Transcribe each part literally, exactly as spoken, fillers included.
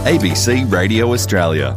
A B C Radio Australia.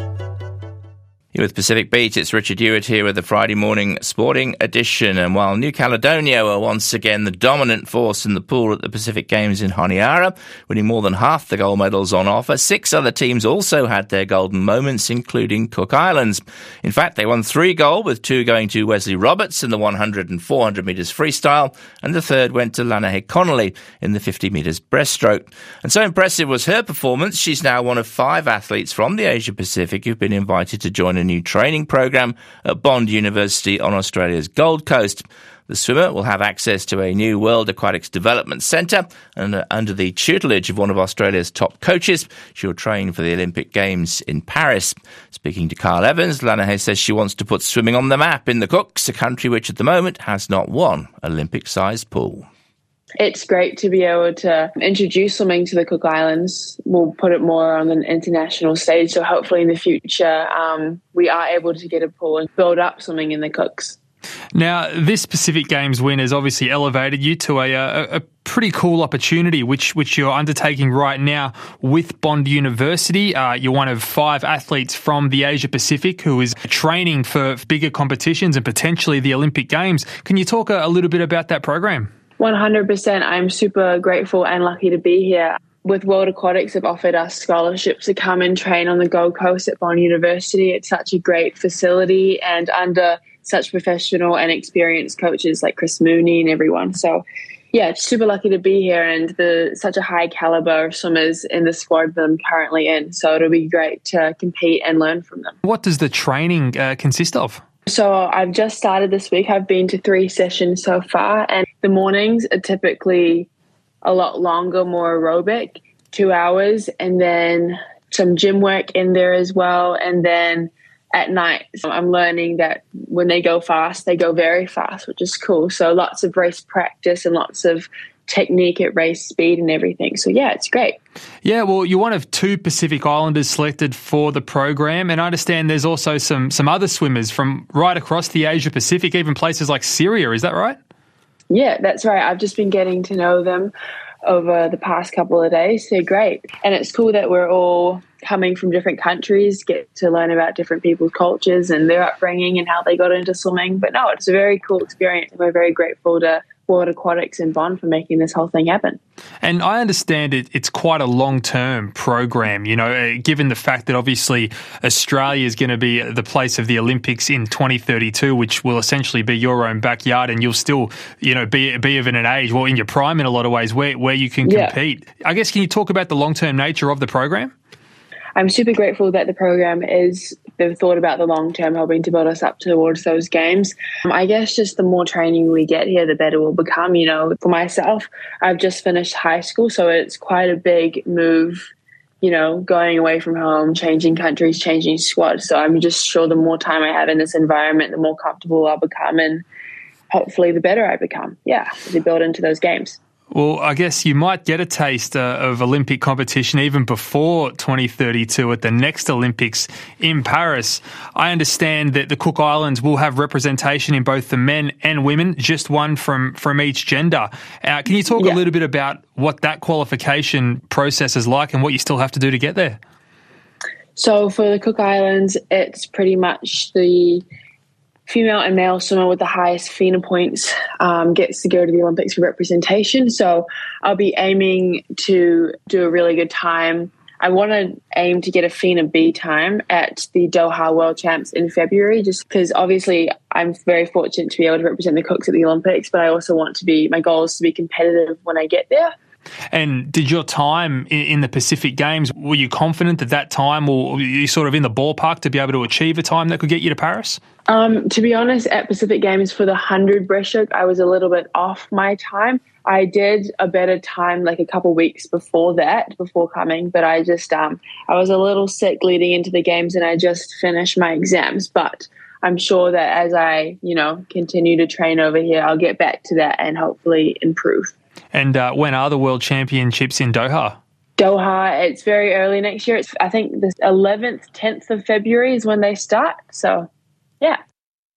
Here with Pacific Beat, it's Richard Hewitt here with the Friday morning sporting edition. And while New Caledonia were once again the dominant force in the pool at the Pacific Games in Honiara, winning more than half the gold medals on offer, six other teams also had their golden moments, including Cook Islands. In fact, they won three gold, with two going to Wesley Roberts in the one hundred and four hundred metres freestyle, and the third went to Lanahe Connolly in the fifty metres breaststroke. And so impressive was her performance, she's now one of five athletes from the Asia Pacific who've been invited to join a new training program at Bond University on Australia's Gold Coast. The swimmer will have access to a new World Aquatics Development Centre, and uh, under the tutelage of one of Australia's top coaches, she'll train for the Olympic Games in Paris. Speaking to Carl Evans, Lanahe says she wants to put swimming on the map in the Cooks, a country which at the moment has not one Olympic-sized pool. It's great to be able to introduce swimming to the Cook Islands. We'll put it more on an international stage, so hopefully in the future um, we are able to get a pool and build up swimming in the Cooks. Now, this Pacific Games win has obviously elevated you to a, a, a pretty cool opportunity, which which you're undertaking right now with Bond University. Uh, you're one of five athletes from the Asia Pacific who is training for bigger competitions and potentially the Olympic Games. Can you talk a, a little bit about that program? one hundred percent. I'm super grateful and lucky to be here. With World Aquatics, have offered us scholarships to come and train on the Gold Coast at Bond University. It's such a great facility and under such professional and experienced coaches like Chris Mooney and everyone. So, yeah, it's super lucky to be here, and the such a high caliber of swimmers in the squad that I'm currently in. So it'll be great to compete and learn from them. What does the training uh, consist of? So I've just started this week. I've been to three sessions so far, and the mornings are typically a lot longer, more aerobic, two hours, and then some gym work in there as well. And then at night, so I'm learning that when they go fast, they go very fast, which is cool. So lots of race practice and lots of technique at race speed and everything. So yeah, it's great. Yeah, well, you're one of two Pacific Islanders selected for the program, and I understand there's also some some other swimmers from right across the Asia Pacific, even places like Syria. Is that right? Yeah, that's right. I've just been getting to know them over the past couple of days. They're great. And it's cool that we're all coming from different countries, get to learn about different people's cultures and their upbringing and how they got into swimming. But no, it's a very cool experience, and we're very grateful to World Aquatics and Bond for making this whole thing happen. And I understand it, it's quite a long-term program, you know, given the fact that obviously Australia is going to be the place of the Olympics in twenty thirty-two, which will essentially be your own backyard, and you'll still, you know, be be of an age, well, in your prime in a lot of ways, where, where you can compete. Yeah. I guess, can you talk about the long-term nature of the program? I'm super grateful that the program is, they've thought about the long term, helping to build us up towards those games. Um, I guess just the more training we get here, the better we'll become. You know, for myself, I've just finished high school, so it's quite a big move, you know, going away from home, changing countries, changing squads. So I'm just sure the more time I have in this environment, the more comfortable I'll become, and hopefully the better I become. Yeah, as we build into those games. Well, I guess you might get a taste uh, of Olympic competition even before twenty thirty-two at the next Olympics in Paris. I understand that the Cook Islands will have representation in both the men and women, just one from, from each gender. Uh, can you talk yeah. a little bit about what that qualification process is like and what you still have to do to get there? So for the Cook Islands, it's pretty much the female and male swimmer with the highest FINA points um, gets to go to the Olympics for representation. So I'll be aiming to do a really good time. I want to aim to get a FINA B time at the Doha World Champs in February, just because obviously I'm very fortunate to be able to represent the Cooks at the Olympics, but I also want to be, my goal is to be competitive when I get there. And did your time in the Pacific Games, were you confident that that time, or were you sort of in the ballpark to be able to achieve a time that could get you to Paris? Um, to be honest, at Pacific Games for the one hundred breaststroke, I was a little bit off my time. I did a better time like a couple weeks before that, before coming, but I just, um, I was a little sick leading into the games, and I just finished my exams. But I'm sure that as I, you know, continue to train over here, I'll get back to that and hopefully improve. And uh, when are the World Championships in Doha? Doha, it's very early next year. It's, I think the eleventh, tenth of February is when they start. So, yeah.